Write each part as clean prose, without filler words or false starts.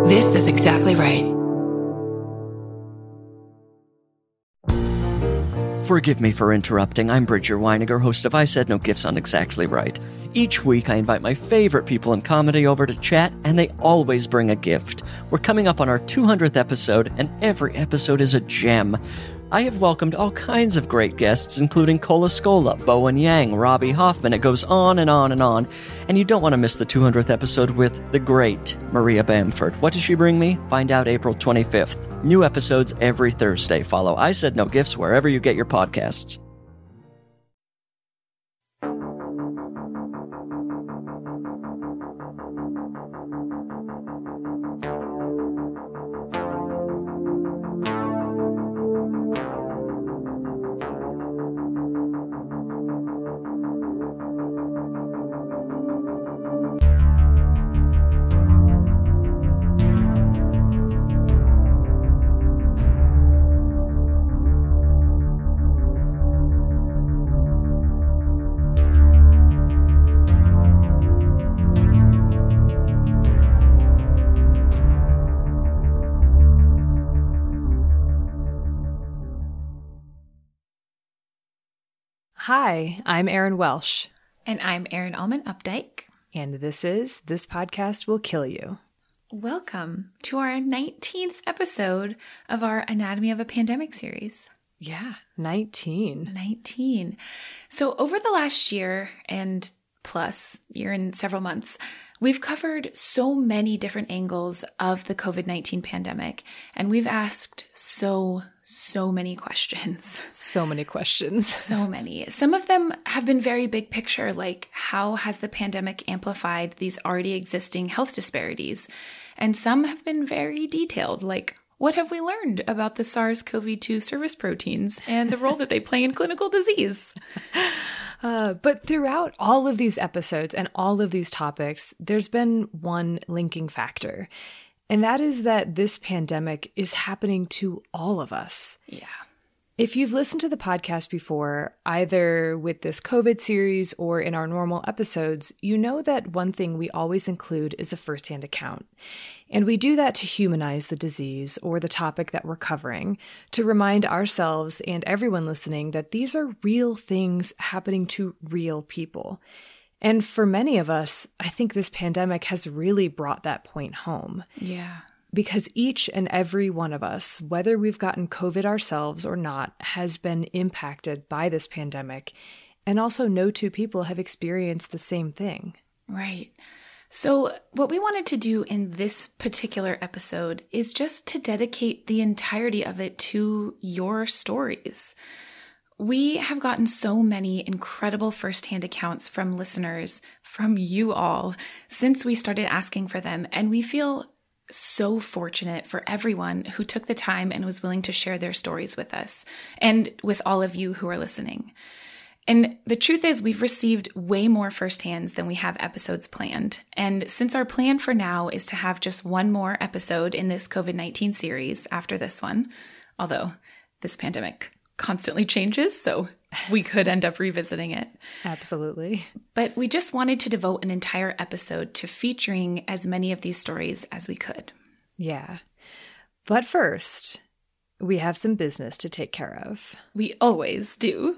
This is exactly right. Forgive me for interrupting. I'm Bridger Weiniger, host of I Said No Gifts on Exactly Right. Each week, I invite my favorite people in comedy over to chat, and they always bring a gift. We're coming up on our 200th episode, and every episode is a gem. I have welcomed all kinds of great guests, including Cola Scola, Bowen Yang, Robbie Hoffman. It goes on and on and on. And you don't want to miss the 200th episode with the great Maria Bamford. What does she bring me? Find out April 25th. New episodes every Thursday. Follow I Said No Gifts wherever you get your podcasts. Hi, I'm Erin Welsh. And I'm Erin Allman Updike. And this podcast will kill you. Welcome to our 19th episode of our Anatomy of a Pandemic series. Yeah, 19. 19. So over the last year and year and several months, we've covered so many different angles of the COVID-19 pandemic, and we've asked so many questions. So many questions. So many. Some of them have been very big picture, like how has the pandemic amplified these already existing health disparities? And some have been very detailed, like what have we learned about the SARS-CoV-2 service proteins and the role that they play in clinical disease? But throughout all of these episodes and all of these topics, there's been one linking factor. And that is that this pandemic is happening to all of us. Yeah. If you've listened to the podcast before, either with this COVID series or in our normal episodes, you know that one thing we always include is a firsthand account. And we do that to humanize the disease or the topic that we're covering, to remind ourselves and everyone listening that these are real things happening to real people. And for many of us, I think this pandemic has really brought that point home. Yeah. Because each and every one of us, whether we've gotten COVID ourselves or not, has been impacted by this pandemic. And also no two people have experienced the same thing. Right. So what we wanted to do in this particular episode is just to dedicate the entirety of it to your stories. We have gotten so many incredible firsthand accounts from listeners, from you all, since we started asking for them, and we feel so fortunate for everyone who took the time and was willing to share their stories with us and with all of you who are listening. And the truth is, we've received way more firsthands than we have episodes planned. And since our plan for now is to have just one more episode in this COVID-19 series after this one, although this pandemic constantly changes, so we could end up revisiting it. Absolutely. But we just wanted to devote an entire episode to featuring as many of these stories as we could. Yeah. But first, we have some business to take care of. We always do.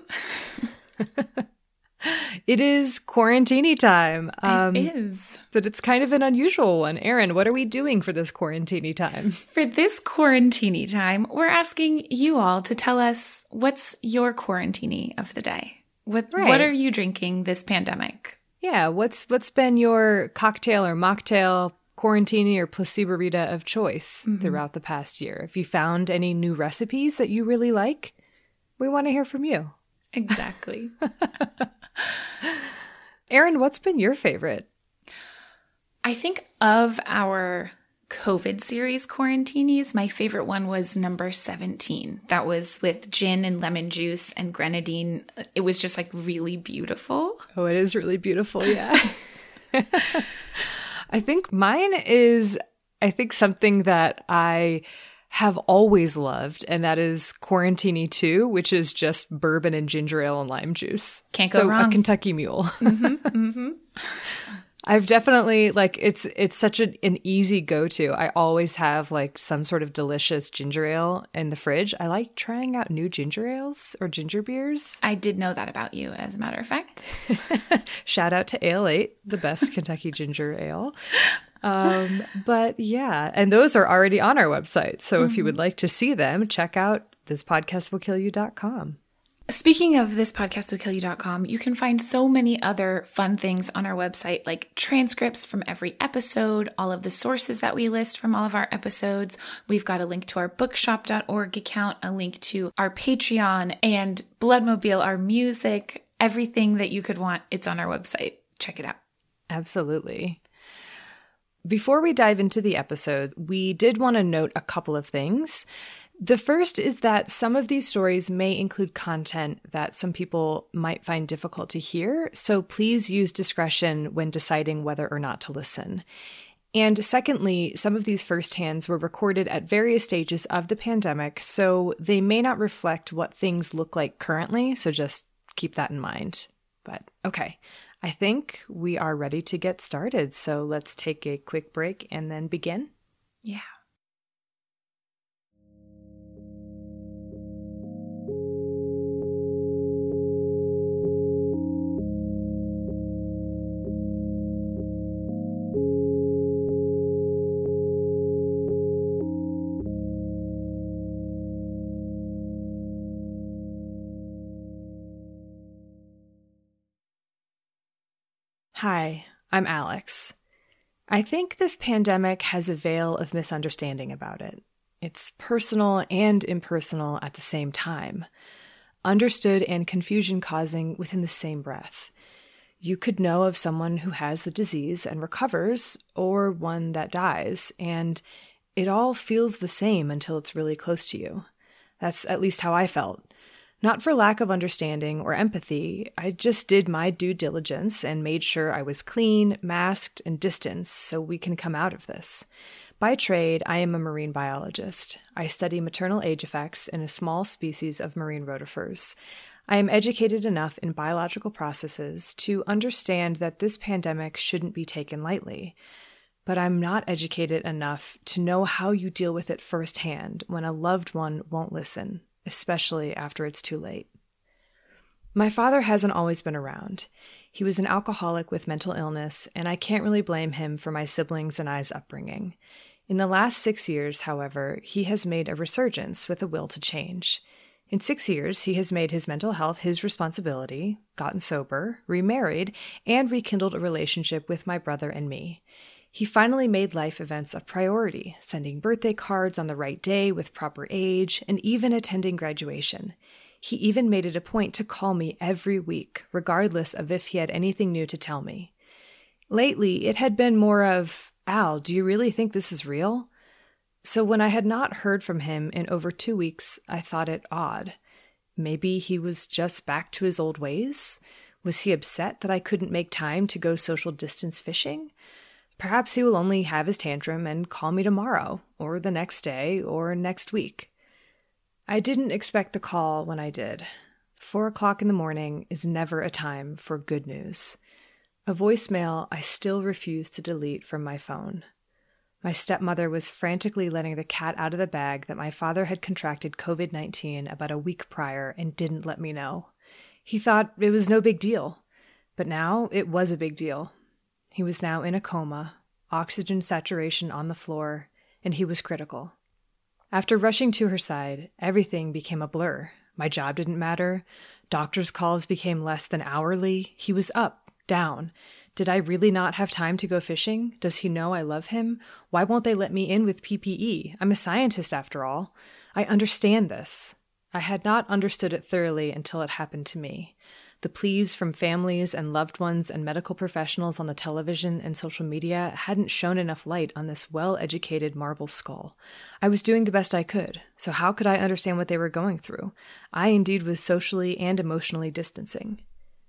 It is quarantini time. It is. But it's kind of an unusual one. Erin, what are we doing for this quarantini time? For this quarantini time, we're asking you all to tell us what's your quarantini of the day. What are you drinking this pandemic? Yeah, what's been your cocktail or mocktail, quarantini or placebo-rita of choice throughout the past year? If you found any new recipes that you really like, we want to hear from you. Exactly. Erin, what's been your favorite? I think of our COVID series quarantinis, my favorite one was number 17. That was with gin and lemon juice and grenadine. It was just like really beautiful. Oh, it is really beautiful, yeah. I think mine is, something that I have always loved, and that is Quarantini 2, which is just bourbon and ginger ale and lime juice. Can't go wrong. A Kentucky Mule. I've definitely it's such an easy go-to. I always have like some sort of delicious ginger ale in the fridge. I like trying out new ginger ales or ginger beers. I did know that about you, as a matter of fact. Shout out to Ale 8, the best Kentucky ginger ale. But yeah, and those are already on our website. So if you would like to see them, check out thispodcastwillkillyou.com. Speaking of thispodcastwillkillyou.com, you can find so many other fun things on our website, like transcripts from every episode, all of the sources that we list from all of our episodes. We've got a link to our bookshop.org account, a link to our Patreon, and Bloodmobile, our music, everything that you could want. It's on our website. Check it out. Absolutely. Before we dive into the episode, we did want to note a couple of things. The first is that some of these stories may include content that some people might find difficult to hear, so please use discretion when deciding whether or not to listen. And secondly, some of these firsthands were recorded at various stages of the pandemic, so they may not reflect what things look like currently, so just keep that in mind. But okay, I think we are ready to get started, so let's take a quick break and then begin. Yeah. Hi, I'm Alex. I think this pandemic has a veil of misunderstanding about it. It's personal and impersonal at the same time, understood and confusion causing within the same breath. You could know of someone who has the disease and recovers, or one that dies, and it all feels the same until it's really close to you. That's at least how I felt. Not for lack of understanding or empathy, I just did my due diligence and made sure I was clean, masked, and distanced so we can come out of this. By trade, I am a marine biologist. I study maternal age effects in a small species of marine rotifers. I am educated enough in biological processes to understand that this pandemic shouldn't be taken lightly. But I'm not educated enough to know how you deal with it firsthand when a loved one won't listen, especially after it's too late. My father hasn't always been around. He was an alcoholic with mental illness, and I can't really blame him for my siblings and I's upbringing. In the last 6 years, however, he has made a resurgence with a will to change. In 6 years, he has made his mental health his responsibility, gotten sober, remarried, and rekindled a relationship with my brother and me. He finally made life events a priority, sending birthday cards on the right day with proper age, and even attending graduation. He even made it a point to call me every week, regardless of if he had anything new to tell me. Lately, it had been more of, "Al, do you really think this is real?" So when I had not heard from him in over 2 weeks, I thought it odd. Maybe he was just back to his old ways? Was he upset that I couldn't make time to go social distance fishing? Perhaps he will only have his tantrum and call me tomorrow, or the next day, or next week. I didn't expect the call when I did. 4 o'clock in the morning is never a time for good news. A voicemail I still refuse to delete from my phone. My stepmother was frantically letting the cat out of the bag that my father had contracted COVID-19 about a week prior and didn't let me know. He thought it was no big deal, but now it was a big deal. He was now in a coma, oxygen saturation on the floor, and he was critical. After rushing to her side, everything became a blur. My job didn't matter. Doctor's calls became less than hourly. He was up, down. Did I really not have time to go fishing? Does he know I love him? Why won't they let me in with PPE? I'm a scientist after all. I understand this. I had not understood it thoroughly until it happened to me. The pleas from families and loved ones and medical professionals on the television and social media hadn't shone enough light on this well-educated marble skull. I was doing the best I could, so how could I understand what they were going through? I indeed was socially and emotionally distancing.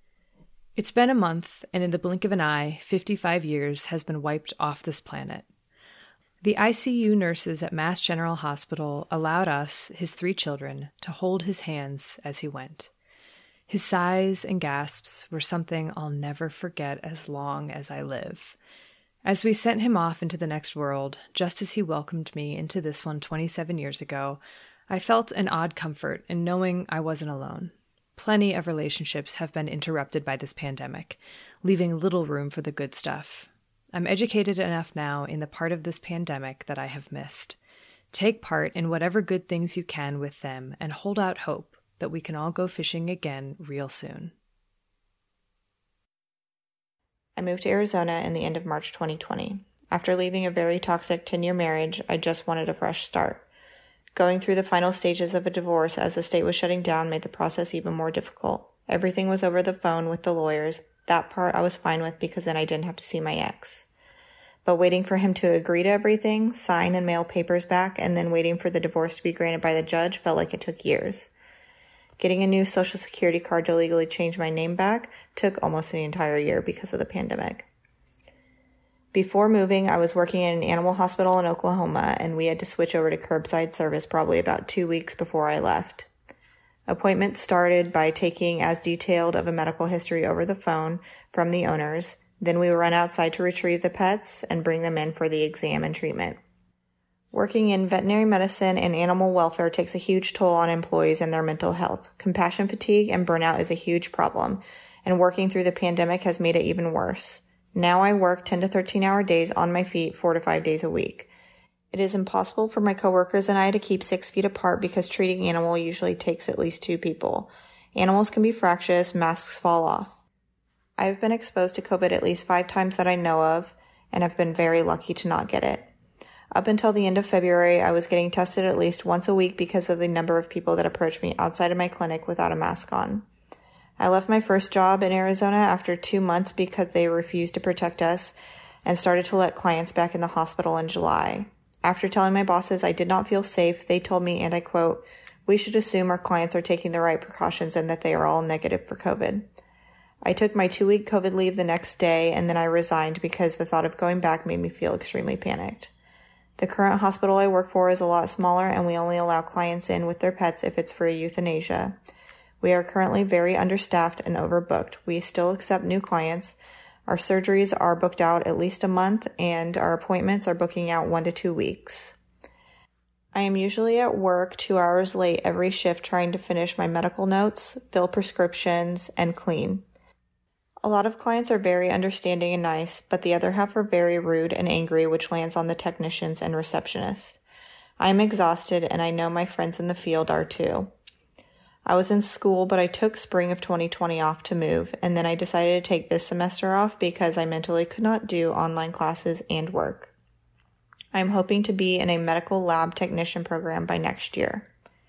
It's been a month, and in the blink of an eye, 55 years has been wiped off this planet. The ICU nurses at Mass General Hospital allowed us, his 3 children, to hold his hands as he went. His sighs and gasps were something I'll never forget as long as I live. As we sent him off into the next world, just as he welcomed me into this one 27 years ago, I felt an odd comfort in knowing I wasn't alone. Plenty of relationships have been interrupted by this pandemic, leaving little room for the good stuff. I'm educated enough now in the part of this pandemic that I have missed. Take part in whatever good things you can with them and hold out hope that we can all go fishing again real soon. I moved to Arizona in the end of March 2020. After leaving a very toxic 10-year marriage, I just wanted a fresh start. Going through the final stages of a divorce as the state was shutting down made the process even more difficult. Everything was over the phone with the lawyers. That part I was fine with because then I didn't have to see my ex. But waiting for him to agree to everything, sign and mail papers back, and then waiting for the divorce to be granted by the judge felt like it took years. Getting a new Social Security card to legally change my name back took almost an entire year because of the pandemic. Before moving, I was working in an animal hospital in Oklahoma, and we had to switch over to curbside service probably about 2 weeks before I left. Appointments started by taking as detailed of a medical history over the phone from the owners. Then we would run outside to retrieve the pets and bring them in for the exam and treatment. Working in veterinary medicine and animal welfare takes a huge toll on employees and their mental health. Compassion fatigue and burnout is a huge problem, and working through the pandemic has made it even worse. Now I work 10 to 13-hour days on my feet 4 to 5 days a week. It is impossible for my coworkers and I to keep 6 feet apart because treating animal usually takes at least 2 people. Animals can be fractious, masks fall off. I've been exposed to COVID at least 5 times that I know of, and have been very lucky to not get it. Up until the end of February, I was getting tested at least once a week because of the number of people that approached me outside of my clinic without a mask on. I left my first job in Arizona after 2 months because they refused to protect us and started to let clients back in the hospital in July. After telling my bosses I did not feel safe, they told me, and I quote, "We should assume our clients are taking the right precautions and that they are all negative for COVID." I took my 2-week COVID leave the next day, and then I resigned because the thought of going back made me feel extremely panicked. The current hospital I work for is a lot smaller, and we only allow clients in with their pets if it's for euthanasia. We are currently very understaffed and overbooked. We still accept new clients. Our surgeries are booked out at least a month, and our appointments are booking out 1 to 2 weeks. I am usually at work 2 hours late every shift trying to finish my medical notes, fill prescriptions, and clean. A lot of clients are very understanding and nice, but the other half are very rude and angry, which lands on the technicians and receptionists. I am exhausted, and I know my friends in the field are too. I was in school, but I took spring of 2020 off to move, and then I decided to take this semester off because I mentally could not do online classes and work. I am hoping to be in a medical lab technician program by next year.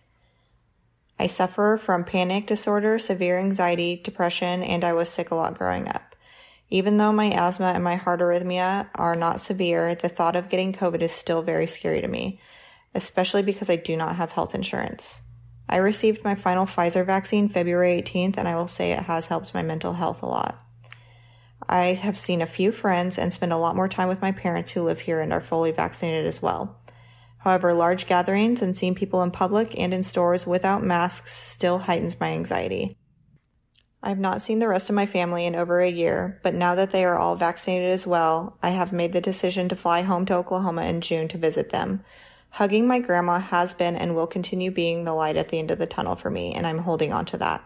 I suffer from panic disorder, severe anxiety, depression, and I was sick a lot growing up. Even though my asthma and my heart arrhythmia are not severe, the thought of getting COVID is still very scary to me, especially because I do not have health insurance. I received my final Pfizer vaccine February 18th, and I will say it has helped my mental health a lot. I have seen a few friends and spend a lot more time with my parents who live here and are fully vaccinated as well. However, large gatherings and seeing people in public and in stores without masks still heightens my anxiety. I have not seen the rest of my family in over a year, but now that they are all vaccinated as well, I have made the decision to fly home to Oklahoma in June to visit them. Hugging my grandma has been and will continue being the light at the end of the tunnel for me, and I'm holding on to that.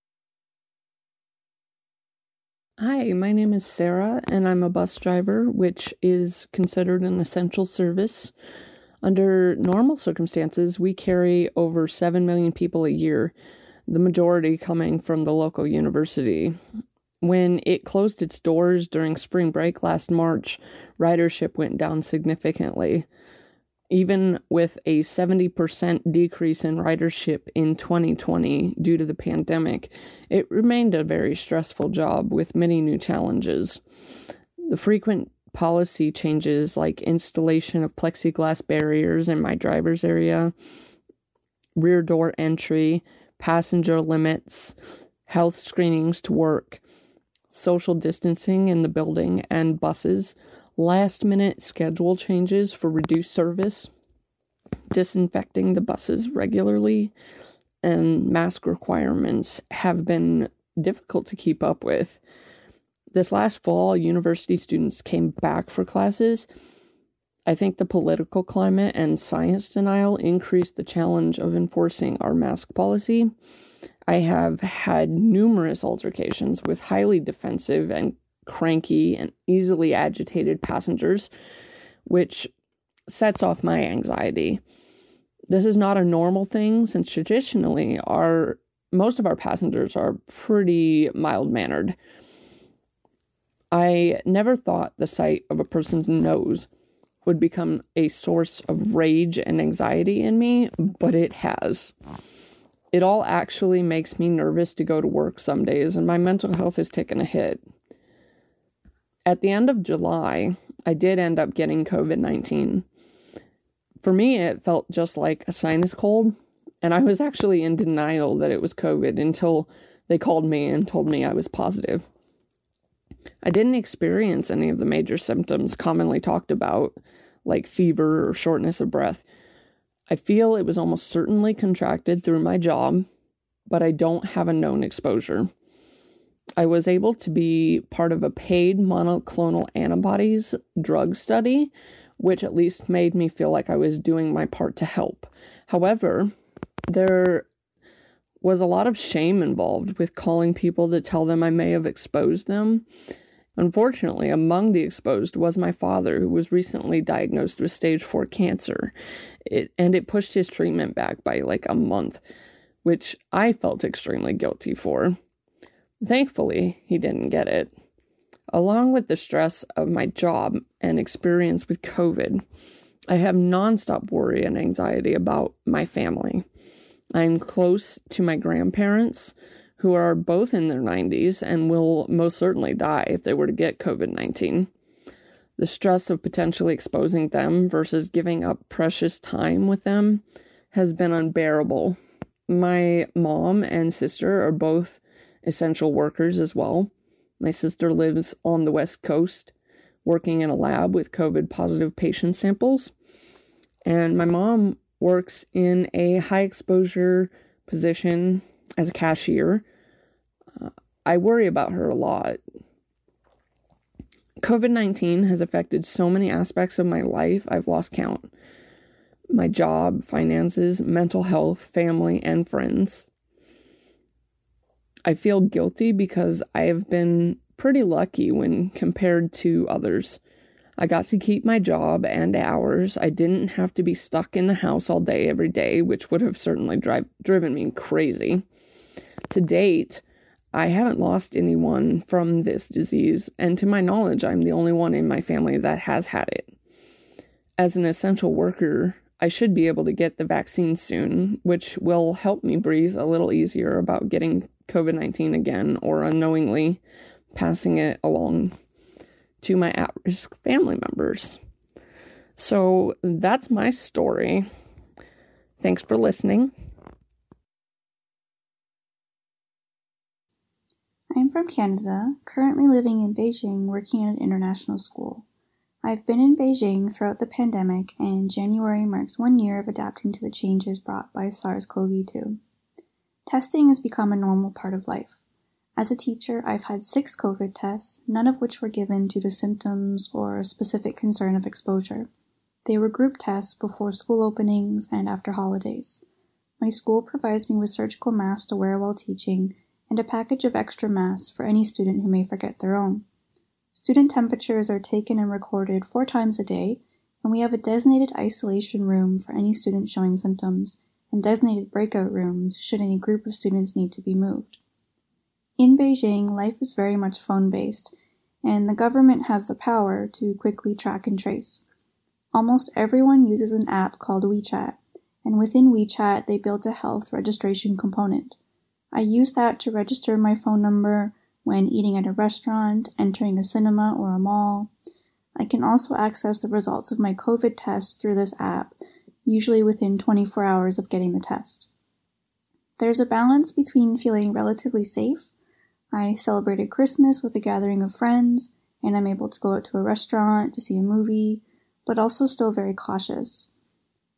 Hi, my name is Sarah, and I'm a bus driver, which is considered an essential service. Under normal circumstances, we carry over 7 million people a year, the majority coming from the local university. When it closed its doors during spring break last March, ridership went down significantly. Even with a 70% decrease in ridership in 2020 due to the pandemic, it remained a very stressful job with many new challenges. The frequent policy changes like installation of plexiglass barriers in my driver's area, rear door entry, passenger limits, health screenings to work, social distancing in the building and buses, last-minute schedule changes for reduced service, disinfecting the buses regularly, and mask requirements have been difficult to keep up with. This last fall, university students came back for classes. I think the political climate and science denial increased the challenge of enforcing our mask policy. I have had numerous altercations with highly defensive and cranky and easily agitated passengers, which sets off my anxiety. This is not a normal thing, since traditionally most of our passengers are pretty mild-mannered. I never thought the sight of a person's nose would become a source of rage and anxiety in me, but it has. It all actually makes me nervous to go to work some days, and my mental health has taken a hit. At the end of July, I did end up getting COVID-19. For me, it felt just like a sinus cold, and I was actually in denial that it was COVID until they called me and told me I was positive. I didn't experience any of the major symptoms commonly talked about, like fever or shortness of breath. I feel it was almost certainly contracted through my job, but I don't have a known exposure. I was able to be part of a paid monoclonal antibodies drug study, which at least made me feel like I was doing my part to help. However, there was a lot of shame involved with calling people to tell them I may have exposed them. Unfortunately, among the exposed was my father, who was recently diagnosed with stage 4 cancer. It pushed his treatment back by like a month, which I felt extremely guilty for. Thankfully, he didn't get it. Along with the stress of my job and experience with COVID, I have nonstop worry and anxiety about my family. I'm close to my grandparents, who are both in their 90s and will most certainly die if they were to get COVID-19. The stress of potentially exposing them versus giving up precious time with them has been unbearable. My mom and sister are both essential workers as well. My sister lives on the West Coast, working in a lab with COVID-positive patient samples. And my mom works in a high-exposure position as a cashier. I worry about her a lot. COVID-19 has affected so many aspects of my life, I've lost count. My job, finances, mental health, family, and friends. I feel guilty because I have been pretty lucky when compared to others. I got to keep my job and hours. I didn't have to be stuck in the house all day every day, which would have certainly driven me crazy. To date, I haven't lost anyone from this disease, and to my knowledge, I'm the only one in my family that has had it. As an essential worker, I should be able to get the vaccine soon, which will help me breathe a little easier about getting COVID-19 again or unknowingly passing it along to my at-risk family members. So that's my story. Thanks for listening. I'm from Canada, currently living in Beijing, working at an international school. I've been in Beijing throughout the pandemic, and January marks 1 year of adapting to the changes brought by SARS-CoV-2. Testing has become a normal part of life. As a teacher, I've had 6 COVID tests, none of which were given due to symptoms or a specific concern of exposure. They were group tests before school openings and after holidays. My school provides me with surgical masks to wear while teaching, and a package of extra masks for any student who may forget their own. Student temperatures are taken and recorded 4 times a day, and we have a designated isolation room for any student showing symptoms, and designated breakout rooms should any group of students need to be moved. In Beijing, life is very much phone-based, and the government has the power to quickly track and trace. Almost everyone uses an app called WeChat, and within WeChat they built a health registration component. I use that to register my phone number when eating at a restaurant, entering a cinema or a mall. I can also access the results of my COVID test through this app, usually within 24 hours of getting the test. There's a balance between feeling relatively safe. I celebrated Christmas with a gathering of friends, and I'm able to go out to a restaurant to see a movie, but also still very cautious.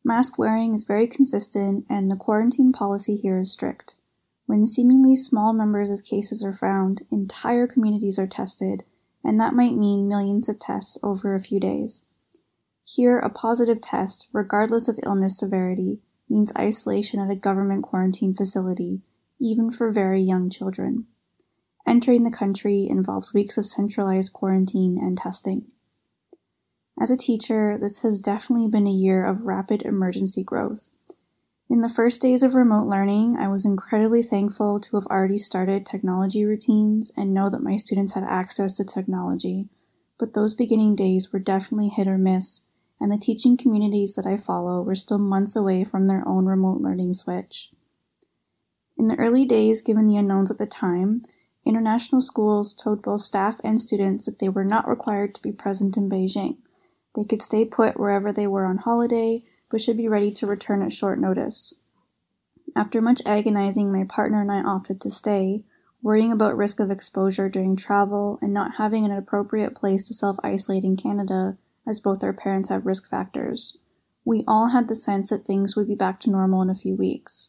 Mask wearing is very consistent, and the quarantine policy here is strict. When seemingly small numbers of cases are found, entire communities are tested, and that might mean millions of tests over a few days. Here, a positive test, regardless of illness severity, means isolation at a government quarantine facility, even for very young children. Entering the country involves weeks of centralized quarantine and testing. As a teacher, this has definitely been a year of rapid emergency growth. In the first days of remote learning, I was incredibly thankful to have already started technology routines and know that my students had access to technology, but those beginning days were definitely hit or miss, and the teaching communities that I follow were still months away from their own remote learning switch. In the early days, given the unknowns at the time, international schools told both staff and students that they were not required to be present in Beijing. They could stay put wherever they were on holiday, but should be ready to return at short notice. After much agonizing, my partner and I opted to stay, worrying about risk of exposure during travel and not having an appropriate place to self-isolate in Canada, as both our parents have risk factors. We all had the sense that things would be back to normal in a few weeks.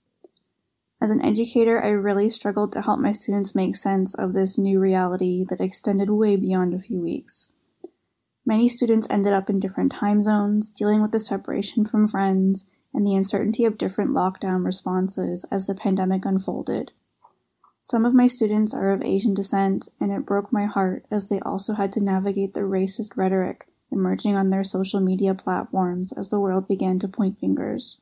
As an educator, I really struggled to help my students make sense of this new reality that extended way beyond a few weeks. Many students ended up in different time zones, dealing with the separation from friends and the uncertainty of different lockdown responses as the pandemic unfolded. Some of my students are of Asian descent, and it broke my heart as they also had to navigate the racist rhetoric emerging on their social media platforms as the world began to point fingers.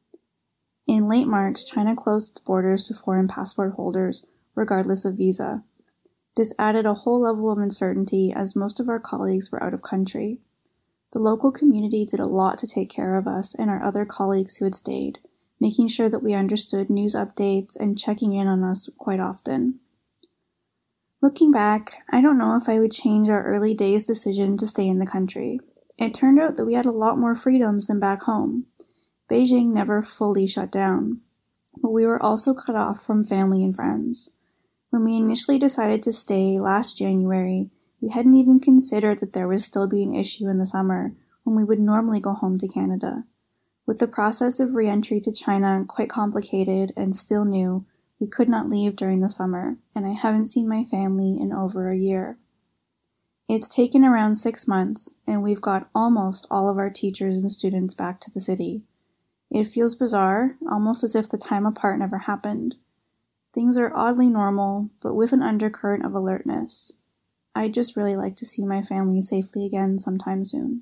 In late March, China closed its borders to foreign passport holders, regardless of visa. This added a whole level of uncertainty as most of our colleagues were out of country. The local community did a lot to take care of us and our other colleagues who had stayed, making sure that we understood news updates and checking in on us quite often. Looking back, I don't know if I would change our early days' decision to stay in the country. It turned out that we had a lot more freedoms than back home. Beijing never fully shut down, but we were also cut off from family and friends. When we initially decided to stay last January, we hadn't even considered that there would still be an issue in the summer when we would normally go home to Canada. With the process of re-entry to China quite complicated and still new, we could not leave during the summer, and I haven't seen my family in over a year. It's taken around 6 months, and we've got almost all of our teachers and students back to the city. It feels bizarre, almost as if the time apart never happened. Things are oddly normal, but with an undercurrent of alertness. I'd just really like to see my family safely again sometime soon.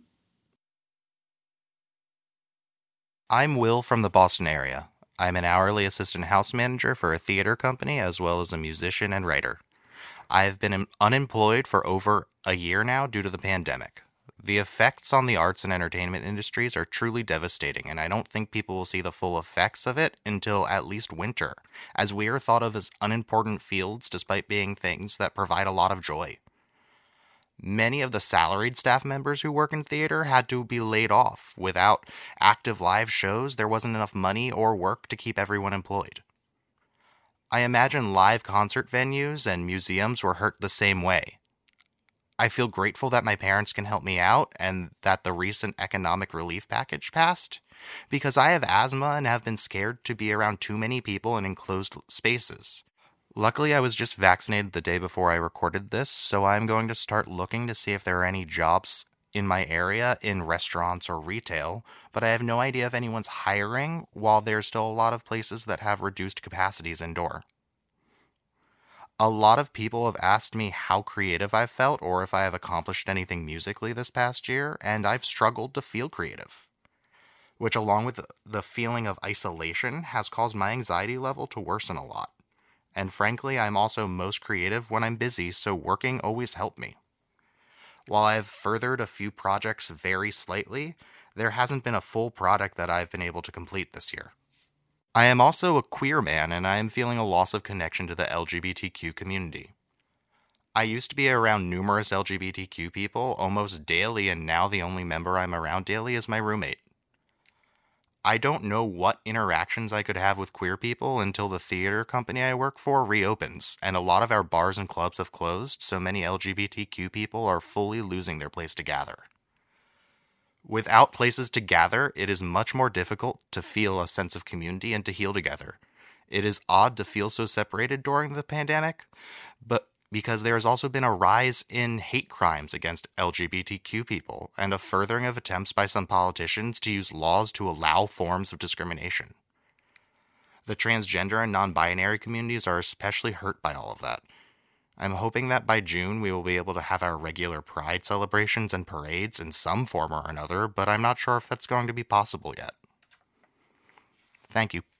I'm Will from the Boston area. I'm an hourly assistant house manager for a theater company as well as a musician and writer. I've been unemployed for over a year now due to the pandemic. The effects on the arts and entertainment industries are truly devastating, and I don't think people will see the full effects of it until at least winter, as we are thought of as unimportant fields despite being things that provide a lot of joy. Many of the salaried staff members who work in theater had to be laid off. Without active live shows, there wasn't enough money or work to keep everyone employed. I imagine live concert venues and museums were hurt the same way. I feel grateful that my parents can help me out and that the recent economic relief package passed, because I have asthma and have been scared to be around too many people in enclosed spaces. Luckily, I was just vaccinated the day before I recorded this, so I'm going to start looking to see if there are any jobs in my area in restaurants or retail, but I have no idea if anyone's hiring, while there's still a lot of places that have reduced capacities indoor. A lot of people have asked me how creative I've felt or if I have accomplished anything musically this past year, and I've struggled to feel creative, which along with the feeling of isolation has caused my anxiety level to worsen a lot. And frankly, I'm also most creative when I'm busy, so working always helped me. While I've furthered a few projects very slightly, there hasn't been a full product that I've been able to complete this year. I am also a queer man, and I am feeling a loss of connection to the LGBTQ community. I used to be around numerous LGBTQ people almost daily, and now the only member I'm around daily is my roommate. I don't know what interactions I could have with queer people until the theater company I work for reopens, and a lot of our bars and clubs have closed, so many LGBTQ people are fully losing their place to gather. Without places to gather, it is much more difficult to feel a sense of community and to heal together. It is odd to feel so separated during the pandemic, but because there has also been a rise in hate crimes against LGBTQ people and a furthering of attempts by some politicians to use laws to allow forms of discrimination. The transgender and non-binary communities are especially hurt by all of that. I'm hoping that by June we will be able to have our regular Pride celebrations and parades in some form or another, but I'm not sure if that's going to be possible yet. Thank you.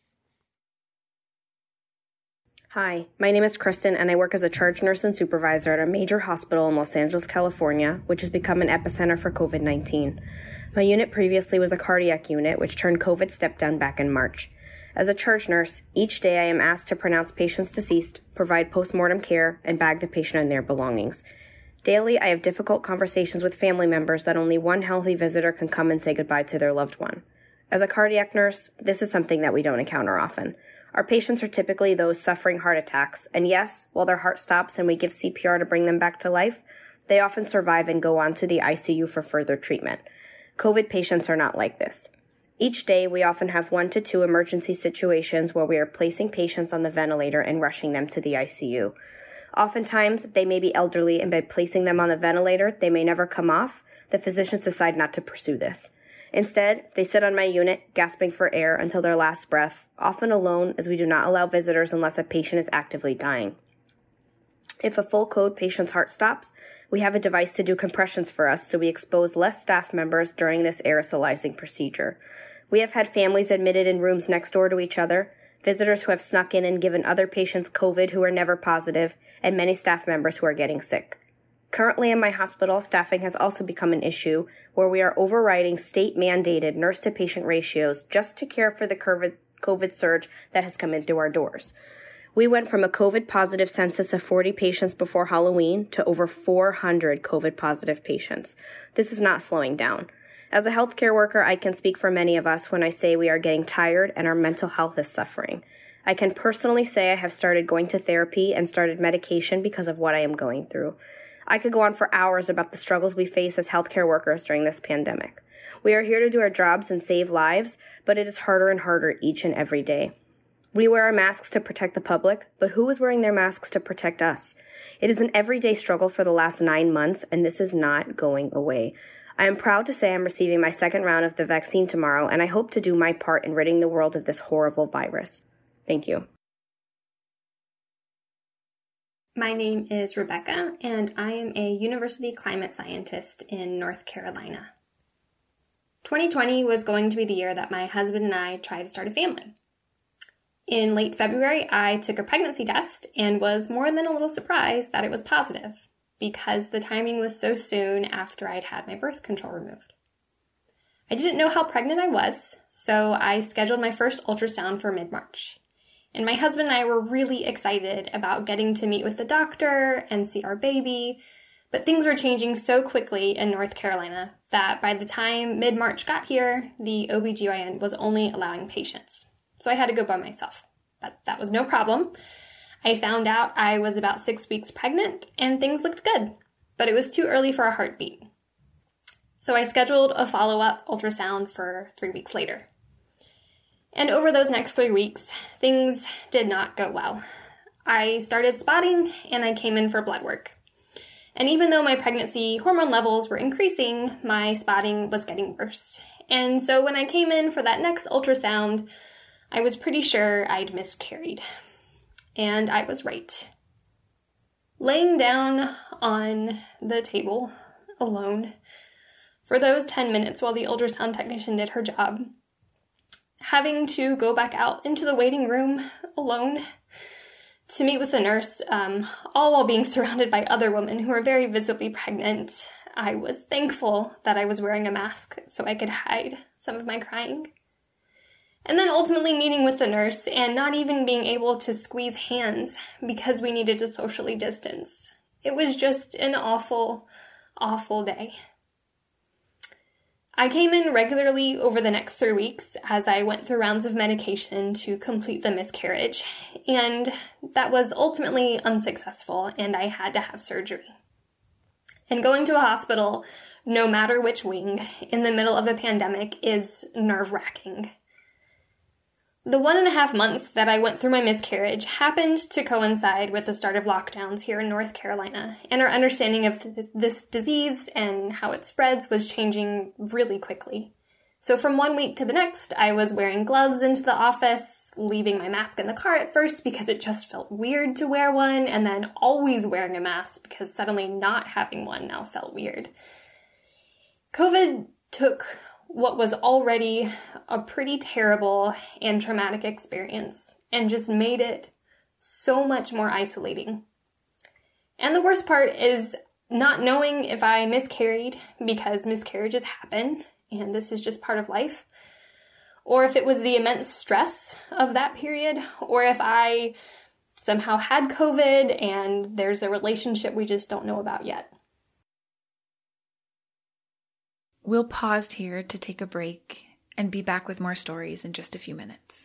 Hi, my name is Kristen, and I work as a charge nurse and supervisor at a major hospital in Los Angeles, California, which has become an epicenter for COVID-19. My unit previously was a cardiac unit, which turned COVID step-down back in March. As a charge nurse, each day I am asked to pronounce patients deceased, provide post-mortem care, and bag the patient and their belongings. Daily, I have difficult conversations with family members that only one healthy visitor can come and say goodbye to their loved one. As a cardiac nurse, this is something that we don't encounter often. Our patients are typically those suffering heart attacks, and yes, while their heart stops and we give CPR to bring them back to life, they often survive and go on to the ICU for further treatment. COVID patients are not like this. Each day, we often have 1 to 2 emergency situations where we are placing patients on the ventilator and rushing them to the ICU. Oftentimes, they may be elderly, and by placing them on the ventilator, they may never come off. The physicians decide not to pursue this. Instead, they sit on my unit, gasping for air until their last breath, often alone, as we do not allow visitors unless a patient is actively dying. If a full code patient's heart stops, we have a device to do compressions for us, so we expose less staff members during this aerosolizing procedure. We have had families admitted in rooms next door to each other, visitors who have snuck in and given other patients COVID who are never positive, and many staff members who are getting sick. Currently in my hospital, staffing has also become an issue where we are overriding state-mandated nurse-to-patient ratios just to care for the COVID surge that has come in through our doors. We went from a COVID-positive census of 40 patients before Halloween to over 400 COVID-positive patients. This is not slowing down. As a healthcare worker, I can speak for many of us when I say we are getting tired and our mental health is suffering. I can personally say I have started going to therapy and started medication because of what I am going through. I could go on for hours about the struggles we face as healthcare workers during this pandemic. We are here to do our jobs and save lives, but it is harder and harder each and every day. We wear our masks to protect the public, but who is wearing their masks to protect us? It is an everyday struggle for the last 9 months, and this is not going away. I am proud to say I'm receiving my second round of the vaccine tomorrow, and I hope to do my part in ridding the world of this horrible virus. Thank you. My name is Rebecca, and I am a university climate scientist in North Carolina. 2020 was going to be the year that my husband and I tried to start a family. In late February, I took a pregnancy test and was more than a little surprised that it was positive, because the timing was so soon after I'd had my birth control removed. I didn't know how pregnant I was, so I scheduled my first ultrasound for mid-March. And my husband and I were really excited about getting to meet with the doctor and see our baby, but things were changing so quickly in North Carolina that by the time mid-March got here, the OBGYN was only allowing patients. So I had to go by myself, but that was no problem. I found out I was about 6 weeks pregnant and things looked good, but it was too early for a heartbeat. So I scheduled a follow-up ultrasound for 3 weeks later. And over those next 3 weeks, things did not go well. I started spotting and I came in for blood work. And even though my pregnancy hormone levels were increasing, my spotting was getting worse. And so when I came in for that next ultrasound, I was pretty sure I'd miscarried. And I was right. Laying down on the table, alone, for those 10 minutes while the ultrasound technician did her job, having to go back out into the waiting room alone to meet with the nurse, all while being surrounded by other women who were very visibly pregnant. I was thankful that I was wearing a mask so I could hide some of my crying. And then ultimately meeting with the nurse and not even being able to squeeze hands because we needed to socially distance. It was just an awful, awful day. I came in regularly over the next 3 weeks as I went through rounds of medication to complete the miscarriage, and that was ultimately unsuccessful, and I had to have surgery. And going to a hospital, no matter which wing, in the middle of a pandemic is nerve-wracking. The 1.5 months that I went through my miscarriage happened to coincide with the start of lockdowns here in North Carolina, and our understanding of this disease and how it spreads was changing really quickly. So from 1 week to the next, I was wearing gloves into the office, leaving my mask in the car at first because it just felt weird to wear one, and then always wearing a mask because suddenly not having one now felt weird. COVID took what was already a pretty terrible and traumatic experience and just made it so much more isolating. And the worst part is not knowing if I miscarried, because miscarriages happen and this is just part of life, or if it was the immense stress of that period, or if I somehow had COVID and there's a relationship we just don't know about yet. We'll pause here to take a break and be back with more stories in just a few minutes.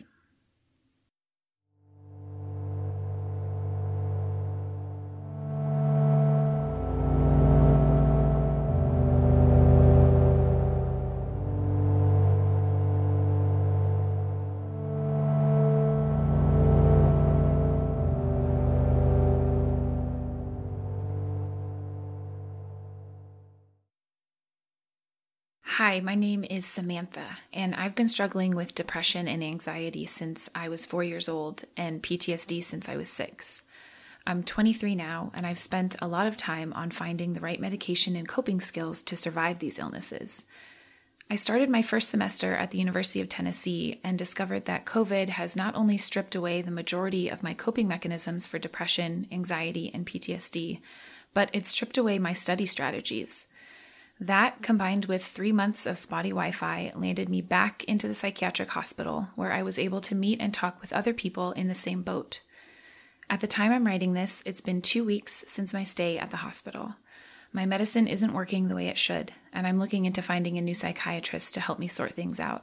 Hi, my name is Samantha, and I've been struggling with depression and anxiety since I was 4 years old and PTSD since I was 6. I'm 23 now, and I've spent a lot of time on finding the right medication and coping skills to survive these illnesses. I started my first semester at the University of Tennessee and discovered that COVID has not only stripped away the majority of my coping mechanisms for depression, anxiety, and PTSD, but it stripped away my study strategies. That, combined with 3 months of spotty Wi-Fi, landed me back into the psychiatric hospital, where I was able to meet and talk with other people in the same boat. At the time I'm writing this, it's been 2 weeks since my stay at the hospital. My medicine isn't working the way it should, and I'm looking into finding a new psychiatrist to help me sort things out.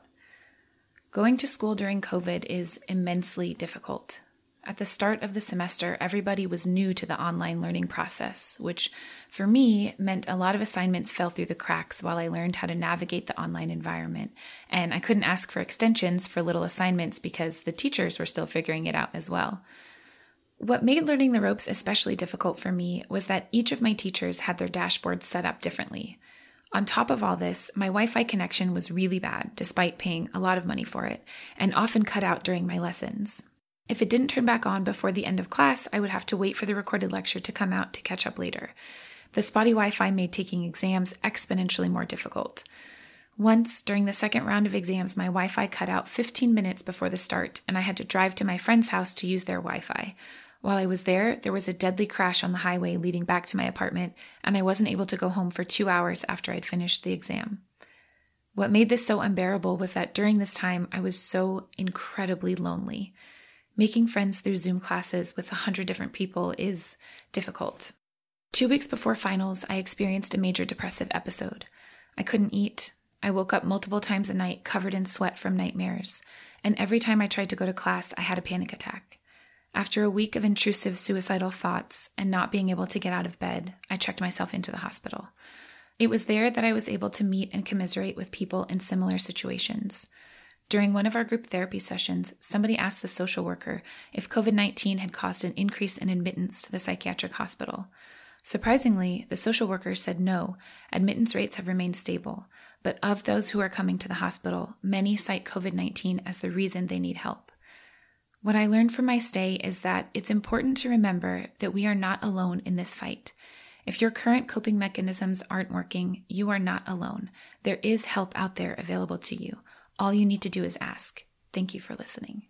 Going to school during COVID is immensely difficult. At the start of the semester, everybody was new to the online learning process, which for me meant a lot of assignments fell through the cracks while I learned how to navigate the online environment. And I couldn't ask for extensions for little assignments because the teachers were still figuring it out as well. What made learning the ropes especially difficult for me was that each of my teachers had their dashboards set up differently. On top of all this, my Wi-Fi connection was really bad, despite paying a lot of money for it, and often cut out during my lessons. If it didn't turn back on before the end of class, I would have to wait for the recorded lecture to come out to catch up later. The spotty Wi-Fi made taking exams exponentially more difficult. Once, during the second round of exams, my Wi-Fi cut out 15 minutes before the start, and I had to drive to my friend's house to use their Wi-Fi. While I was there was a deadly crash on the highway leading back to my apartment, and I wasn't able to go home for 2 hours after I'd finished the exam. What made this so unbearable was that during this time, I was so incredibly lonely. Making friends through Zoom classes with 100 different people is difficult. 2 weeks before finals, I experienced a major depressive episode. I couldn't eat. I woke up multiple times a night covered in sweat from nightmares, and every time I tried to go to class, I had a panic attack. After a week of intrusive suicidal thoughts and not being able to get out of bed, I checked myself into the hospital. It was there that I was able to meet and commiserate with people in similar situations. During one of our group therapy sessions, somebody asked the social worker if COVID-19 had caused an increase in admittance to the psychiatric hospital. Surprisingly, the social worker said no, admittance rates have remained stable, but of those who are coming to the hospital, many cite COVID-19 as the reason they need help. What I learned from my stay is that it's important to remember that we are not alone in this fight. If your current coping mechanisms aren't working, you are not alone. There is help out there available to you. All you need to do is ask. Thank you for listening.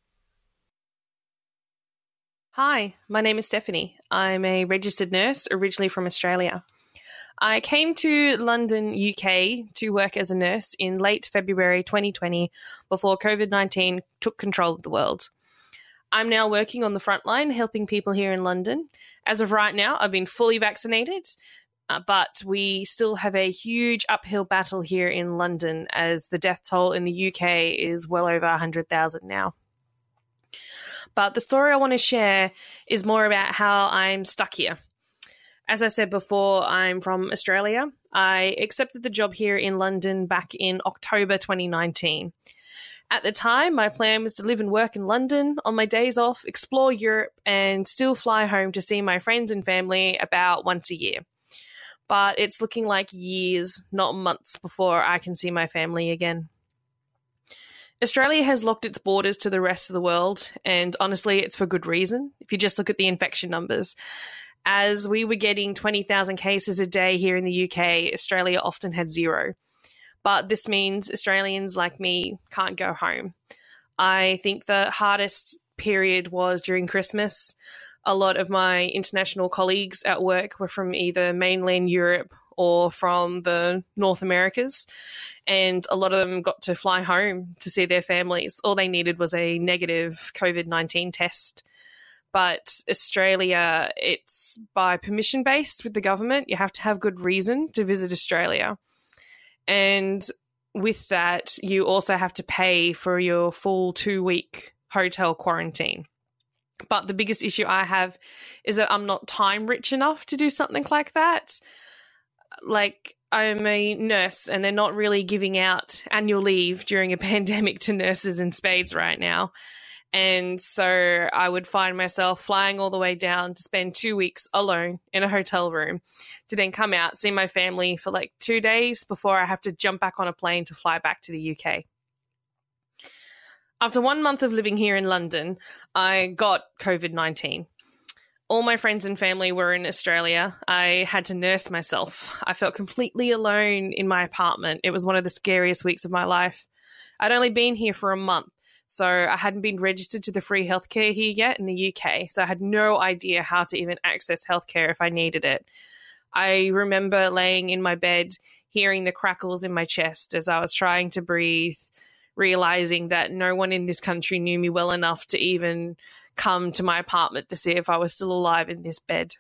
Hi, my name is Stephanie. I'm a registered nurse originally from Australia. I came to London, UK to work as a nurse in late February 2020 before COVID-19 took control of the world. I'm now working on the front line helping people here in London. As of right now, I've been fully vaccinated, but we still have a huge uphill battle here in London as the death toll in the UK is well over 100,000 now. But the story I want to share is more about how I'm stuck here. As I said before, I'm from Australia. I accepted the job here in London back in October 2019. At the time, my plan was to live and work in London on my days off, explore Europe, and still fly home to see my friends and family about once a year. But it's looking like years, not months, before I can see my family again. Australia has locked its borders to the rest of the world, and honestly, it's for good reason, if you just look at the infection numbers. As we were getting 20,000 cases a day here in the UK, Australia often had 0. But this means Australians like me can't go home. I think the hardest period was during Christmas. A lot of my international colleagues at work were from either mainland Europe or from the North Americas, and a lot of them got to fly home to see their families. All they needed was a negative COVID-19 test. But Australia, it's by permission based with the government. You have to have good reason to visit Australia. And with that, you also have to pay for your full 2-week hotel quarantine. But the biggest issue I have is that I'm not time rich enough to do something like that. Like, I'm a nurse and they're not really giving out annual leave during a pandemic to nurses in spades right now. And so I would find myself flying all the way down to spend 2 weeks alone in a hotel room to then come out, see my family for like 2 days before I have to jump back on a plane to fly back to the UK. After 1 month of living here in London, I got COVID-19. All my friends and family were in Australia. I had to nurse myself. I felt completely alone in my apartment. It was one of the scariest weeks of my life. I'd only been here for a month. So I hadn't been registered to the free healthcare here yet in the UK. So I had no idea how to even access healthcare if I needed it. I remember laying in my bed, hearing the crackles in my chest as I was trying to breathe, realizing that no one in this country knew me well enough to even come to my apartment to see if I was still alive in this bed.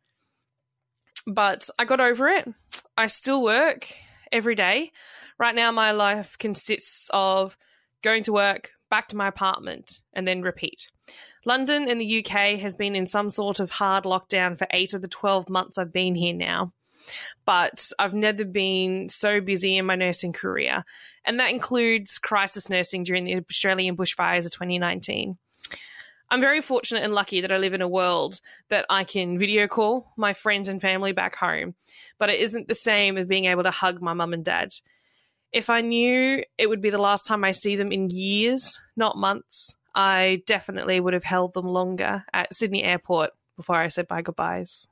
But I got over it. I still work every day. Right now, my life consists of going to work, back to my apartment, and then repeat. London in the UK has been in some sort of hard lockdown for 8 of the 12 months I've been here now. But I've never been so busy in my nursing career, and that includes crisis nursing during the Australian bushfires of 2019. I'm very fortunate and lucky that I live in a world that I can video call my friends and family back home, but it isn't the same as being able to hug my mum and dad. If I knew it would be the last time I see them in years, not months, I definitely would have held them longer at Sydney Airport before I said my goodbyes.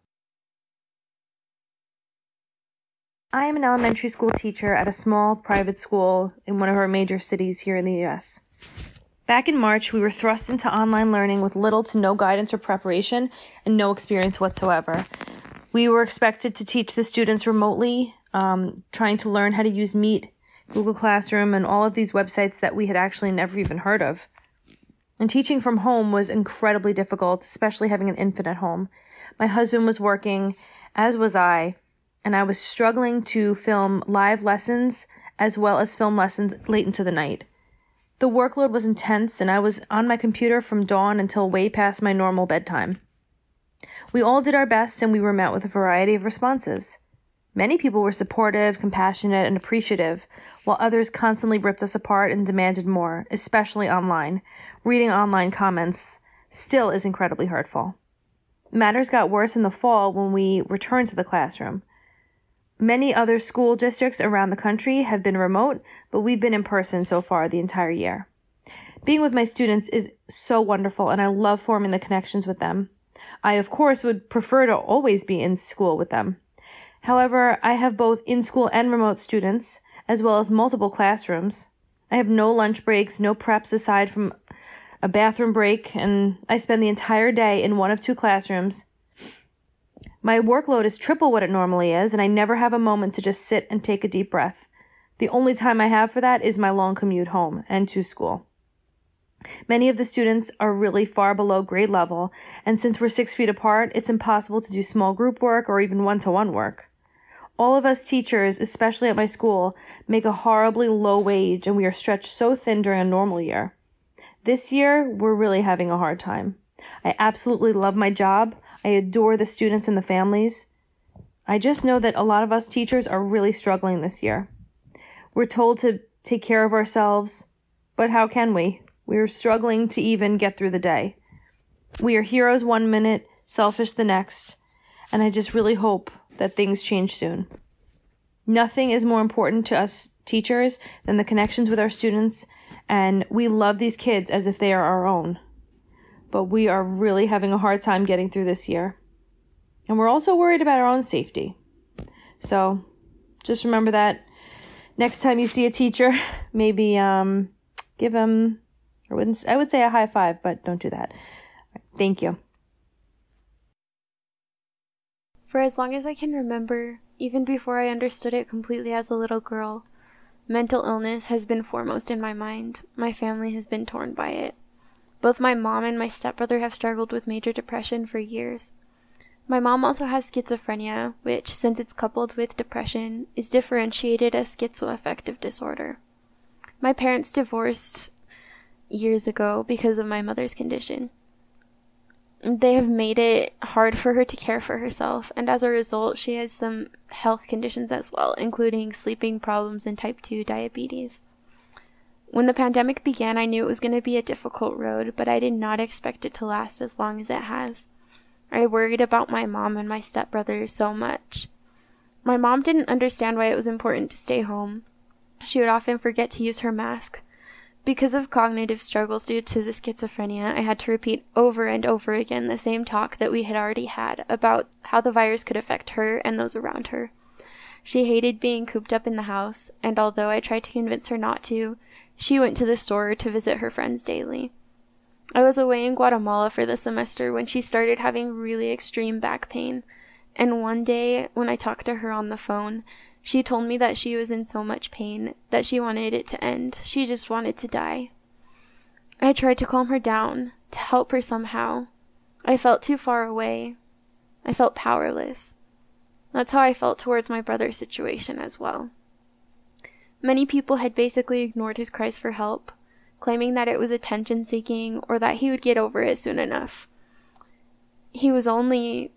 I am an elementary school teacher at a small private school in one of our major cities here in the US. Back in March, we were thrust into online learning with little to no guidance or preparation and no experience whatsoever. We were expected to teach the students remotely, trying to learn how to use Meet, Google Classroom, and all of these websites that we had actually never even heard of. And teaching from home was incredibly difficult, especially having an infant at home. My husband was working, as was I, and I was struggling to film live lessons as well as film lessons late into the night. The workload was intense, and I was on my computer from dawn until way past my normal bedtime. We all did our best, and we were met with a variety of responses. Many people were supportive, compassionate, and appreciative, while others constantly ripped us apart and demanded more, especially online. Reading online comments still is incredibly hurtful. Matters got worse in the fall when we returned to the classroom. Many other school districts around the country have been remote, but we've been in person so far the entire year. Being with my students is so wonderful, and I love forming the connections with them. I, of course, would prefer to always be in school with them. However, I have both in-school and remote students, as well as multiple classrooms. I have no lunch breaks, no preps aside from a bathroom break, and I spend the entire day in one of 2 classrooms. My workload is triple what it normally is, and I never have a moment to just sit and take a deep breath. The only time I have for that is my long commute home and to school. Many of the students are really far below grade level, and since we're 6 feet apart, it's impossible to do small group work or even one-to-one work. All of us teachers, especially at my school, make a horribly low wage, and we are stretched so thin during a normal year. This year, we're really having a hard time. I absolutely love my job. I adore the students and the families. I just know that a lot of us teachers are really struggling this year. We're told to take care of ourselves, but how can we? We're struggling to even get through the day. We are heroes one minute, selfish the next, and I just really hope that things change soon. Nothing is more important to us teachers than the connections with our students, and we love these kids as if they are our own. But we are really having a hard time getting through this year. And we're also worried about our own safety. So just remember that next time you see a teacher, maybe give them, I would say a high five, but don't do that. Thank you. For as long as I can remember, even before I understood it completely as a little girl, mental illness has been foremost in my mind. My family has been torn by it. Both my mom and my stepbrother have struggled with major depression for years. My mom also has schizophrenia, which, since it's coupled with depression, is differentiated as schizoaffective disorder. My parents divorced years ago because of my mother's condition. They have made it hard for her to care for herself, and as a result, she has some health conditions as well, including sleeping problems and type 2 diabetes. When the pandemic began, I knew it was going to be a difficult road, but I did not expect it to last as long as it has. I worried about my mom and my stepbrother so much. My mom didn't understand why it was important to stay home. She would often forget to use her mask. Because of cognitive struggles due to the schizophrenia, I had to repeat over and over again the same talk that we had already had about how the virus could affect her and those around her. She hated being cooped up in the house, and although I tried to convince her not to, she went to the store to visit her friends daily. I was away in Guatemala for the semester when she started having really extreme back pain, and one day when I talked to her on the phone, she told me that she was in so much pain that she wanted it to end. She just wanted to die. I tried to calm her down, to help her somehow. I felt too far away. I felt powerless. That's how I felt towards my brother's situation as well. Many people had basically ignored his cries for help, claiming that it was attention-seeking or that he would get over it soon enough. He was only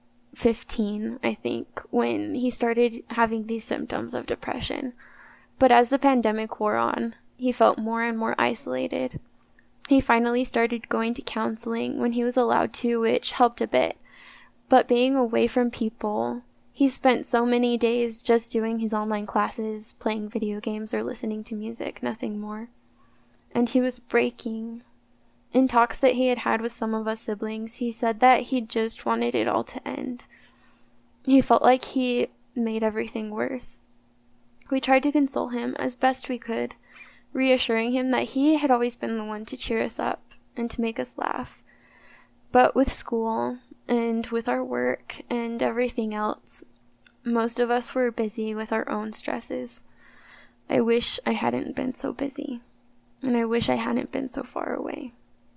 15, I think, when he started having these symptoms of depression. But as the pandemic wore on, he felt more and more isolated. He finally started going to counseling when he was allowed to, which helped a bit. But being away from people, he spent so many days just doing his online classes, playing video games, or listening to music, nothing more. And he was breaking. In talks that he had had with some of us siblings, he said that he just wanted it all to end. He felt like he made everything worse. We tried to console him as best we could, reassuring him that he had always been the one to cheer us up and to make us laugh. But with school, and with our work, and everything else, most of us were busy with our own stresses. I wish I hadn't been so busy, and I wish I hadn't been so far away.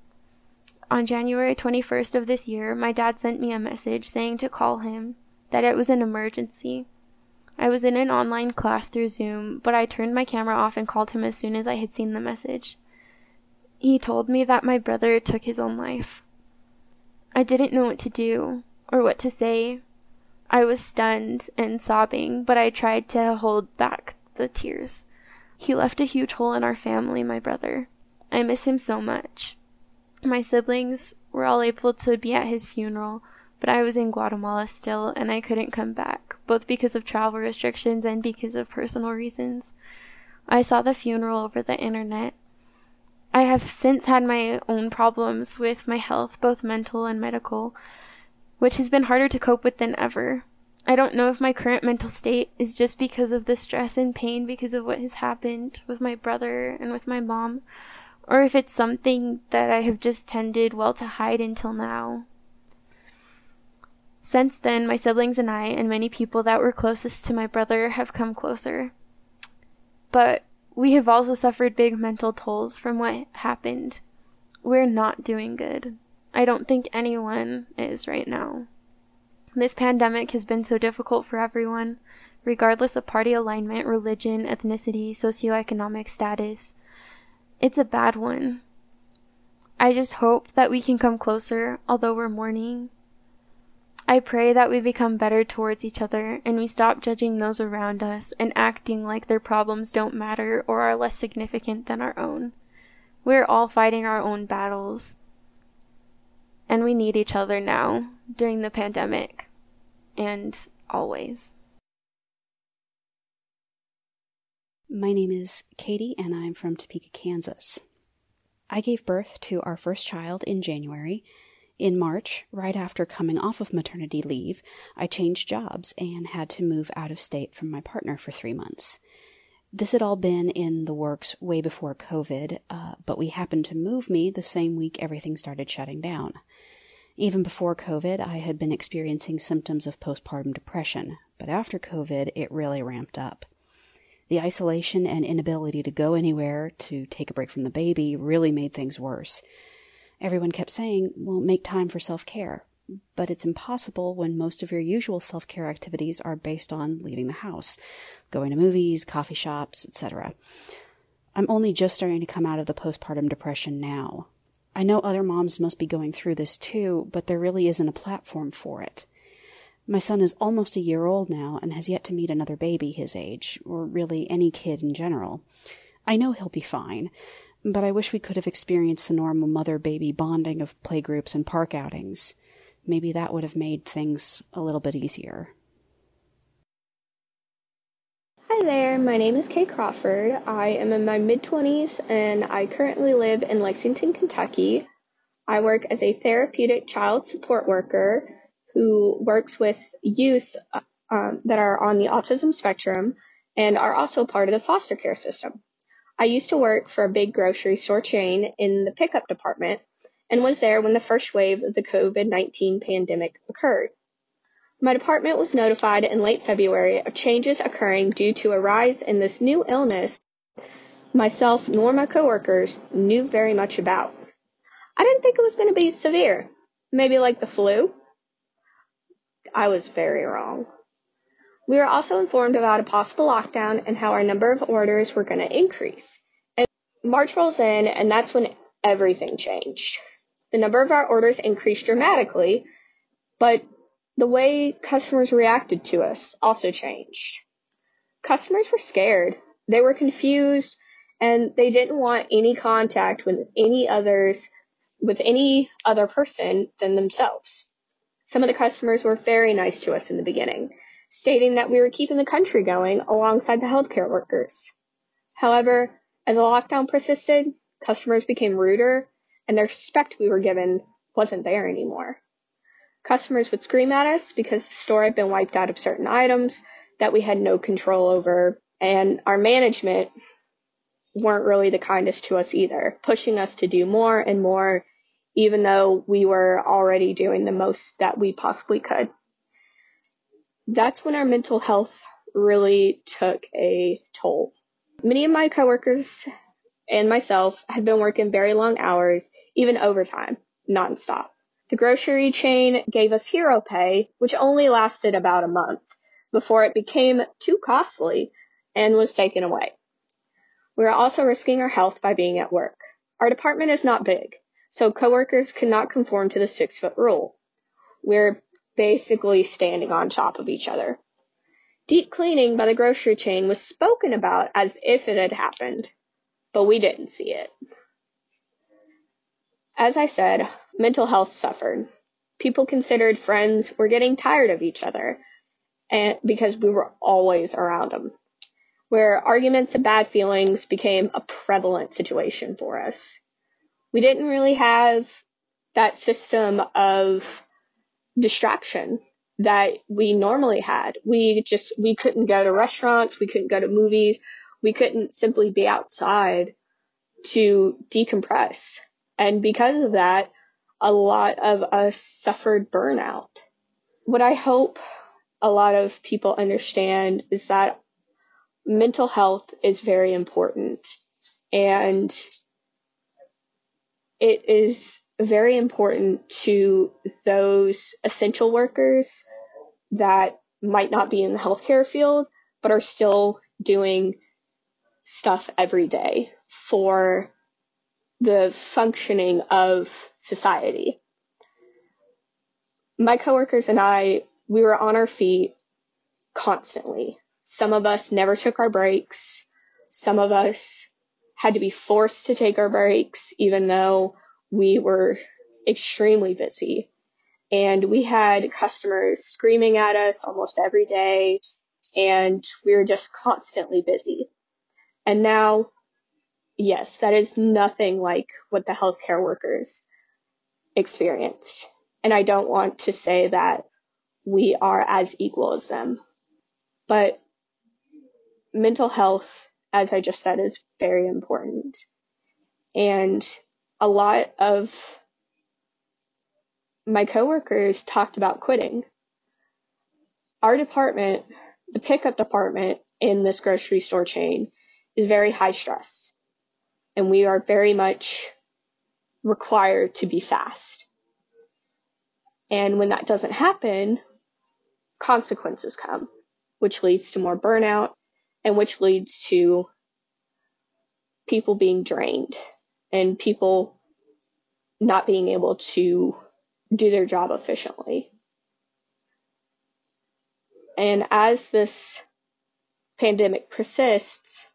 On January 21st of this year, my dad sent me a message saying to call him, that it was an emergency. I was in an online class through Zoom, but I turned my camera off and called him as soon as I had seen the message. He told me that my brother took his own life. I didn't know what to do, or what to say. I was stunned and sobbing, but I tried to hold back the tears. He left a huge hole in our family, my brother. I miss him so much. My siblings were all able to be at his funeral, but I was in Guatemala still, and I couldn't come back, both because of travel restrictions and because of personal reasons. I saw the funeral over the internet. I have since had my own problems with my health, both mental and medical, which has been harder to cope with than ever. I don't know if my current mental state is just because of the stress and pain because of what has happened with my brother and with my mom, or if it's something that I have just tended well to hide until now. Since then, my siblings and I, and many people that were closest to my brother, have come closer. But we have also suffered big mental tolls from what happened. We're not doing good. I don't think anyone is right now. This pandemic has been so difficult for everyone, regardless of party alignment, religion, ethnicity, socioeconomic status. It's a bad one. I just hope that we can come closer, although we're mourning. I pray that we become better towards each other and we stop judging those around us and acting like their problems don't matter or are less significant than our own. We're all fighting our own battles, and we need each other now, during the pandemic, and always. My name is Katie, and I'm from Topeka, Kansas. I gave birth to our first child in January. In March, right after coming off of maternity leave, I changed jobs and had to move out of state from my partner for 3 months. This had all been in the works way before COVID, but we happened to move me the same week everything started shutting down. Even before COVID, I had been experiencing symptoms of postpartum depression, but after COVID, it really ramped up. The isolation and inability to go anywhere to take a break from the baby really made things worse. Everyone kept saying, well, make time for self-care. But it's impossible when most of your usual self-care activities are based on leaving the house, going to movies, coffee shops, etc. I'm only just starting to come out of the postpartum depression now. I know other moms must be going through this too, but there really isn't a platform for it. My son is almost a year old now and has yet to meet another baby his age, or really any kid in general. I know he'll be fine, but I wish we could have experienced the normal mother-baby bonding of playgroups and park outings. Maybe that would have made things a little bit easier. Hi there, my name is Kay Crawford. I am in my mid-20s and I currently live in Lexington, Kentucky. I work as a therapeutic child support worker who works with youth that are on the autism spectrum and are also part of the foster care system. I used to work for a big grocery store chain in the pickup department and was there when the first wave of the COVID-19 pandemic occurred. My department was notified in late February of changes occurring due to a rise in this new illness myself nor my coworkers knew very much about. I didn't think it was going to be severe, maybe like the flu. I was very wrong. We were also informed about a possible lockdown and how our number of orders were going to increase. And March rolls in, and that's when everything changed. The number of our orders increased dramatically, but the way customers reacted to us also changed. Customers were scared, they were confused, and they didn't want any contact with any other person than themselves. Some of the customers were very nice to us in the beginning, stating that we were keeping the country going alongside the healthcare workers. However, as the lockdown persisted, customers became ruder, and the respect we were given wasn't there anymore. Customers would scream at us because the store had been wiped out of certain items that we had no control over, and our management weren't really the kindest to us either, pushing us to do more and more, even though we were already doing the most that we possibly could. That's when our mental health really took a toll. Many of my coworkers and myself had been working very long hours, even overtime, nonstop. The grocery chain gave us hero pay, which only lasted about a month before it became too costly and was taken away. We were also risking our health by being at work. Our department is not big, so coworkers could not conform to the 6-foot rule. We're basically standing on top of each other. Deep cleaning by the grocery chain was spoken about as if it had happened, but we didn't see it. As I said, mental health suffered. People considered friends were getting tired of each other and because we were always around them, where arguments and bad feelings became a prevalent situation for us. We didn't really have that system of distraction that we normally had. We couldn't go to restaurants, we couldn't go to movies, we couldn't simply be outside to decompress. And because of that, a lot of us suffered burnout. What I hope a lot of people understand is that mental health is very important, and it is very important to those essential workers that might not be in the healthcare field, but are still doing stuff every day for the functioning of society. My coworkers and I, we were on our feet constantly. Some of us never took our breaks. Some of us had to be forced to take our breaks, even though we were extremely busy. And we had customers screaming at us almost every day, and we were just constantly busy. And now, yes, that is nothing like what the healthcare workers experienced. And I don't want to say that we are as equal as them. But mental health, as I just said, is very important. And a lot of my coworkers talked about quitting. Our department, the pickup department in this grocery store chain, is very high stress. And we are very much required to be fast. And when that doesn't happen, consequences come, which leads to more burnout and which leads to people being drained and people not being able to do their job efficiently. And as this pandemic persists,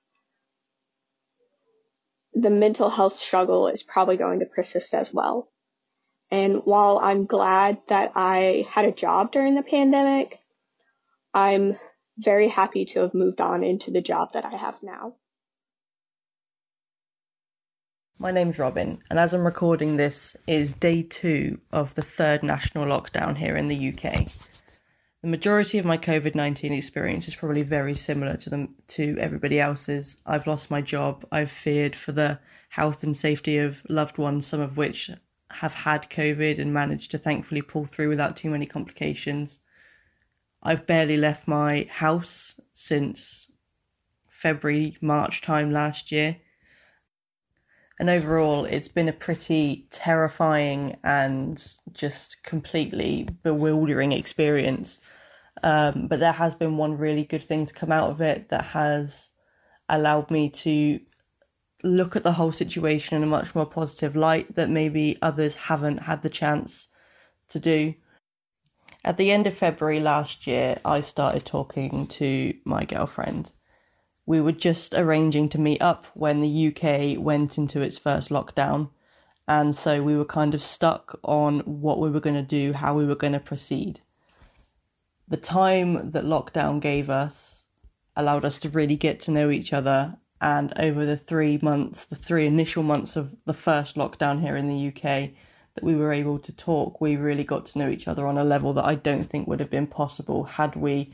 the mental health struggle is probably going to persist as well. And while I'm glad that I had a job during the pandemic, I'm very happy to have moved on into the job that I have now. My name's Robin, and as I'm recording this is day 2 of the 3rd national lockdown here in the UK. The majority of my COVID-19 experience is probably very similar to everybody else's. I've lost my job. I've feared for the health and safety of loved ones, some of which have had COVID and managed to thankfully pull through without too many complications. I've barely left my house since February, March time last year. And overall, it's been a pretty terrifying and just completely bewildering experience. But there has been one really good thing to come out of it that has allowed me to look at the whole situation in a much more positive light that maybe others haven't had the chance to do. At the end of February last year, I started talking to my girlfriend. We were just arranging to meet up when the UK went into its first lockdown, and so we were kind of stuck on what we were going to do, how we were going to proceed. The time that lockdown gave us allowed us to really get to know each other, and over the 3 initial months of the first lockdown here in the UK that we were able to talk, we really got to know each other on a level that I don't think would have been possible had we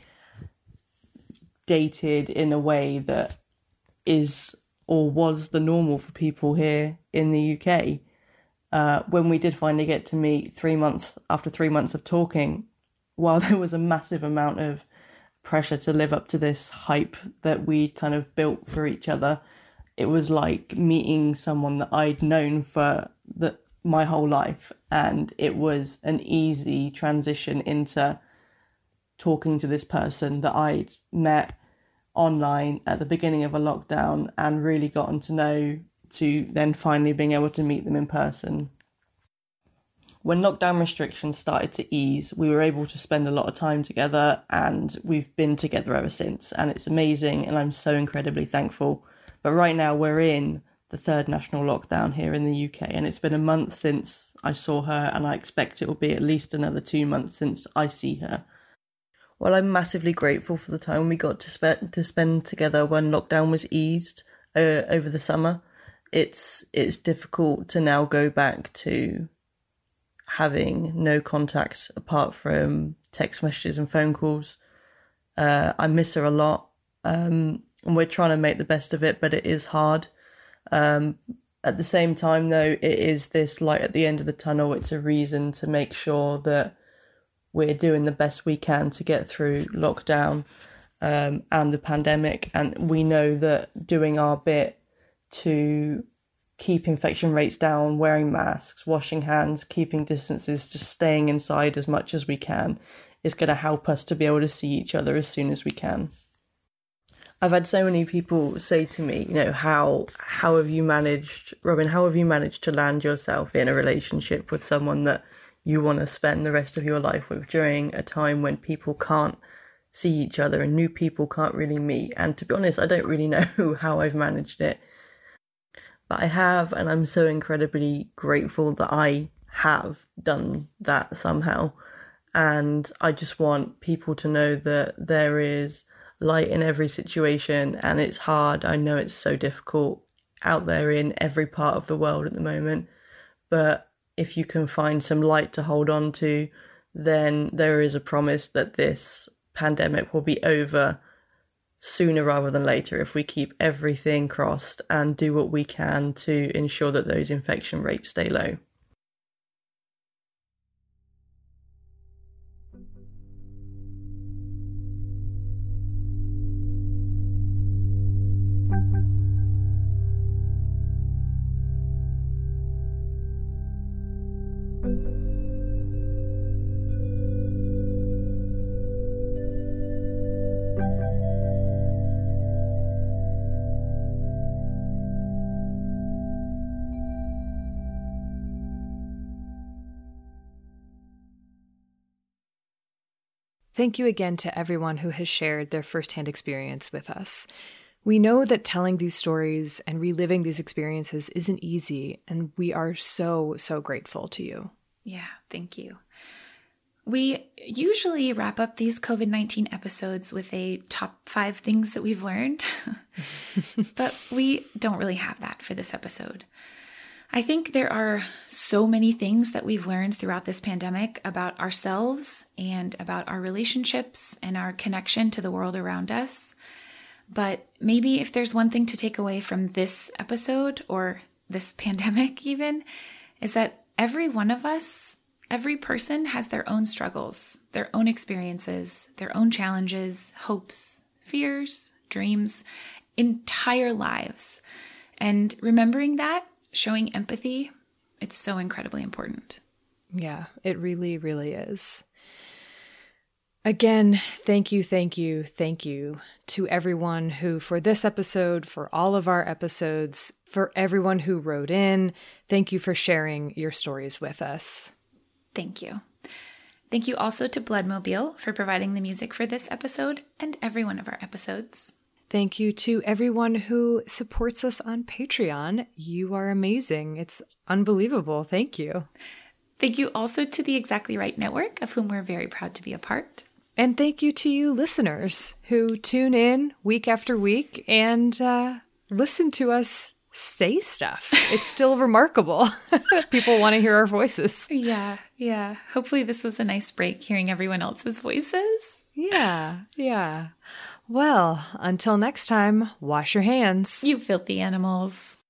dated in a way that is or was the normal for people here in the UK. When we did finally get to meet after 3 months of talking, while there was a massive amount of pressure to live up to this hype that we'd kind of built for each other, it was like meeting someone that I'd known for my whole life, and it was an easy transition into talking to this person that I'd met online at the beginning of a lockdown and really gotten to know, to then finally being able to meet them in person. When lockdown restrictions started to ease, we were able to spend a lot of time together, and we've been together ever since, and it's amazing and I'm so incredibly thankful. But right now we're in the 3rd national lockdown here in the UK, and it's been a month since I saw her, and I expect it will be at least another 2 months since I see her. While I'm massively grateful for the time we got to spend together when lockdown was eased over the summer, it's difficult to now go back to having no contact apart from text messages and phone calls. I miss her a lot, and we're trying to make the best of it, but it is hard. At the same time, though, it is this light at the end of the tunnel. It's a reason to make sure that we're doing the best we can to get through lockdown and the pandemic. And we know that doing our bit to keep infection rates down, wearing masks, washing hands, keeping distances, just staying inside as much as we can is going to help us to be able to see each other as soon as we can. I've had so many people say to me, how have you managed, Robin, how have you managed to land yourself in a relationship with someone that, you want to spend the rest of your life with during a time when people can't see each other and new people can't really meet. And to be honest, I don't really know how I've managed it, but I have, and I'm so incredibly grateful that I have done that somehow. And I just want people to know that there is light in every situation, and it's hard. I know it's so difficult out there in every part of the world at the moment, but if you can find some light to hold on to, then there is a promise that this pandemic will be over sooner rather than later if we keep everything crossed and do what we can to ensure that those infection rates stay low. Thank you again to everyone who has shared their firsthand experience with us. We know that telling these stories and reliving these experiences isn't easy, and we are so, so grateful to you. Yeah, thank you. We usually wrap up these COVID-19 episodes with a top 5 things that we've learned, but we don't really have that for this episode. I think there are so many things that we've learned throughout this pandemic about ourselves and about our relationships and our connection to the world around us. But maybe if there's one thing to take away from this episode, or this pandemic even, is that every one of us, every person has their own struggles, their own experiences, their own challenges, hopes, fears, dreams, entire lives. And remembering that, showing empathy, it's so incredibly important. Yeah, it really, really is. Again, thank you to everyone who, for this episode, for all of our episodes, for everyone who wrote in. Thank you for sharing your stories with us. Thank you. Thank you also to Bloodmobile for providing the music for this episode and every one of our episodes. Thank you to everyone who supports us on Patreon. You are amazing. It's unbelievable. Thank you. Thank you also to the Exactly Right Network, of whom we're very proud to be a part. And thank you to you listeners who tune in week after week and listen to us say stuff. It's still remarkable. People want to hear our voices. Yeah. Hopefully this was a nice break, hearing everyone else's voices. Yeah. Well, until next time, wash your hands. You filthy animals.